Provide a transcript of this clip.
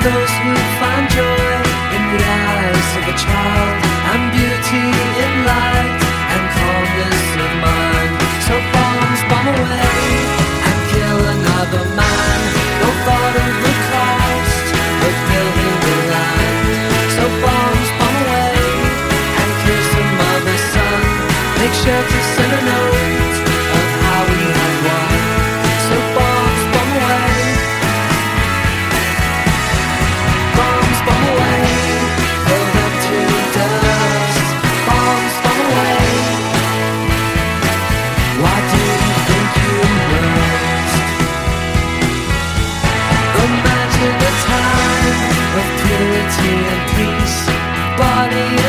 those who find joy in the eyes of a child, and beauty in light and calmness of mind. So bombs bomb away and kill another man. No thought of the cost of building the land. So bombs bomb away and kill some other son. Make sure to send a note of how we have won. So bombs bomb away. Bombs bomb away. Fill them to dust. Bombs bomb away. Why do you think you must? Imagine a time of purity and peace. Body